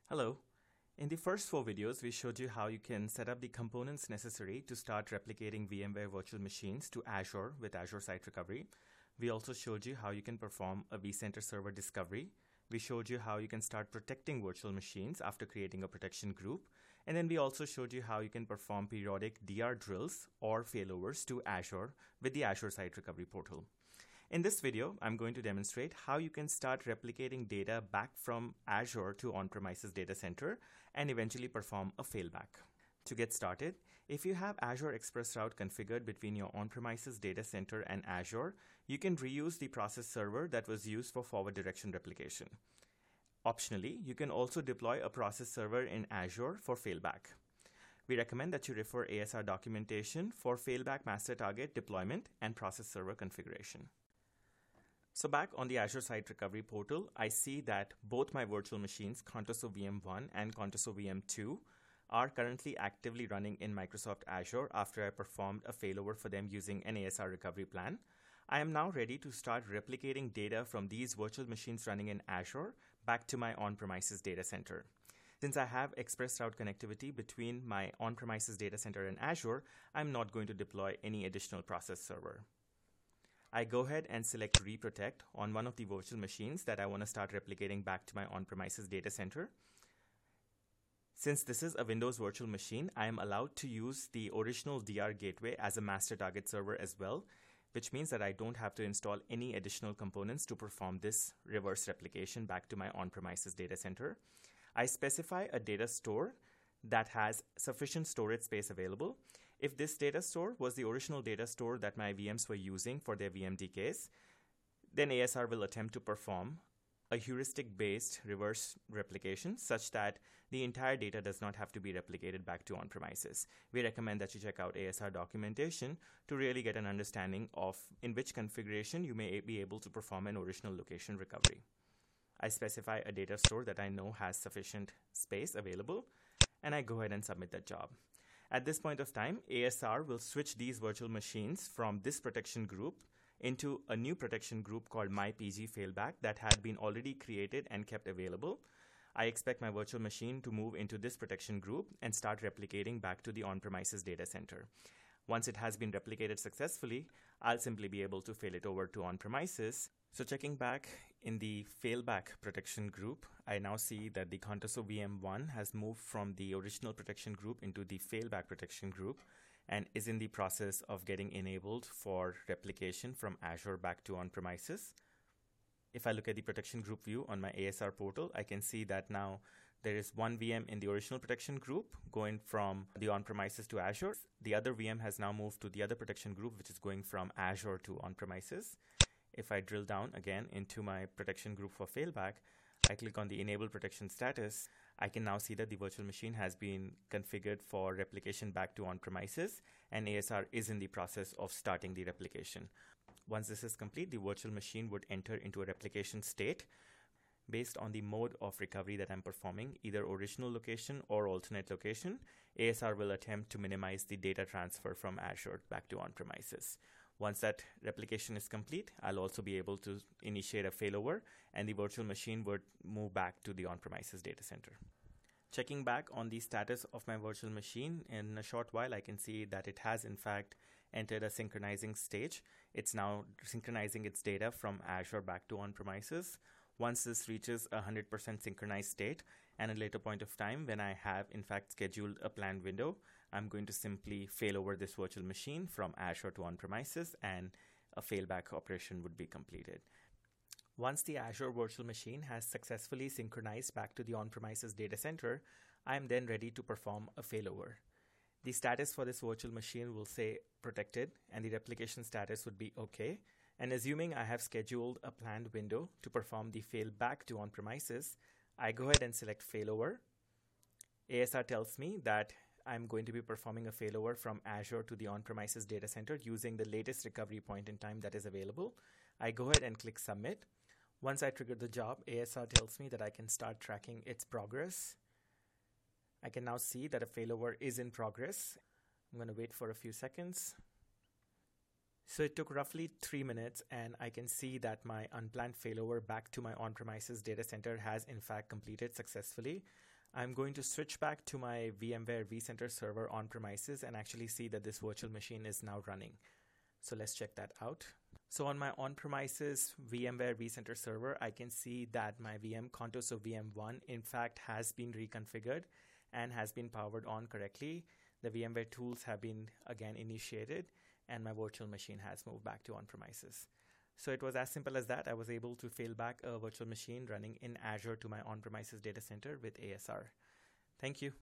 Hello. In the first 4 videos, we showed you how you can set up the components necessary to start replicating VMware virtual machines to Azure with Azure Site Recovery. We also showed you how you can perform a vCenter server discovery. We showed you how you can start protecting virtual machines after creating a protection group. And then we also showed you how you can perform periodic DR drills or failovers to Azure with the Azure Site Recovery portal. In this video, I'm going to demonstrate how you can start replicating data back from Azure to on-premises data center and eventually perform a failback. To get started, if you have Azure ExpressRoute configured between your on-premises data center and Azure, you can reuse the process server that was used for forward direction replication. Optionally, you can also deploy a process server in Azure for failback. We recommend that you refer ASR documentation for failback master target deployment and process server configuration. So back on the Azure Site Recovery portal, I see that both my virtual machines, Contoso VM1 and Contoso VM2, are currently actively running in Microsoft Azure after I performed a failover for them using an ASR recovery plan. I am now ready to start replicating data from these virtual machines running in Azure back to my on-premises data center. Since I have ExpressRoute connectivity between my on-premises data center and Azure, I'm not going to deploy any additional process server. I go ahead and select Reprotect on one of the virtual machines that I want to start replicating back to my on-premises data center. Since this is a Windows virtual machine, I am allowed to use the original DR gateway as a master target server as well, which means that I don't have to install any additional components to perform this reverse replication back to my on-premises data center. I specify a data store that has sufficient storage space available. If this data store was the original data store that my VMs were using for their VMDKs, then ASR will attempt to perform a heuristic-based reverse replication such that the entire data does not have to be replicated back to on-premises. We recommend that you check out ASR documentation to really get an understanding of in which configuration you may be able to perform an original location recovery. I specify a data store that I know has sufficient space available, and I go ahead and submit that job. At this point of time, ASR will switch these virtual machines from this protection group into a new protection group called MyPG Failback that had been already created and kept available. I expect my virtual machine to move into this protection group and start replicating back to the on-premises data center. Once it has been replicated successfully, I'll simply be able to fail it over to on-premises. So checking back in the failback protection group, I now see that the Contoso VM1 has moved from the original protection group into the failback protection group and is in the process of getting enabled for replication from Azure back to on-premises. If I look at the protection group view on my ASR portal, I can see that now there is one VM in the original protection group going from the on-premises to Azure. The other VM has now moved to the other protection group, which is going from Azure to on-premises. If I drill down again into my protection group for failback, I click on the enable protection status, I can now see that the virtual machine has been configured for replication back to on-premises, and ASR is in the process of starting the replication. Once this is complete, the virtual machine would enter into a replication state based on the mode of recovery that I'm performing, either original location or alternate location. ASR will attempt to minimize the data transfer from Azure back to on-premises. Once that replication is complete, I'll also be able to initiate a failover and the virtual machine would move back to the on-premises data center. Checking back on the status of my virtual machine, in a short while I can see that it has in fact entered a synchronizing stage. It's now synchronizing its data from Azure back to on-premises. Once this reaches a 100% synchronized state, and at a later point of time when I have in fact scheduled a planned window, I'm going to simply fail over this virtual machine from Azure to on-premises and a failback operation would be completed. Once the Azure virtual machine has successfully synchronized back to the on-premises data center, I am then ready to perform a failover. The status for this virtual machine will say protected and the replication status would be okay. And assuming I have scheduled a planned window to perform the failback to on-premises, I go ahead and select failover. ASR tells me that I'm going to be performing a failover from Azure to the on-premises data center using the latest recovery point in time that is available. I go ahead and click submit. Once I trigger the job, ASR tells me that I can start tracking its progress. I can now see that a failover is in progress. I'm going to wait for a few seconds. So it took roughly 3 minutes and I can see that my unplanned failover back to my on-premises data center has in fact completed successfully. I'm going to switch back to my VMware vCenter server on premises and actually see that this virtual machine is now running. So let's check that out. So on my on-premises VMware vCenter server, I can see that my VM Contoso VM1 in fact has been reconfigured and has been powered on correctly. The VMware tools have been again initiated and my virtual machine has moved back to on-premises. So it was as simple as that. I was able to fail back a virtual machine running in Azure to my on-premises data center with ASR. Thank you.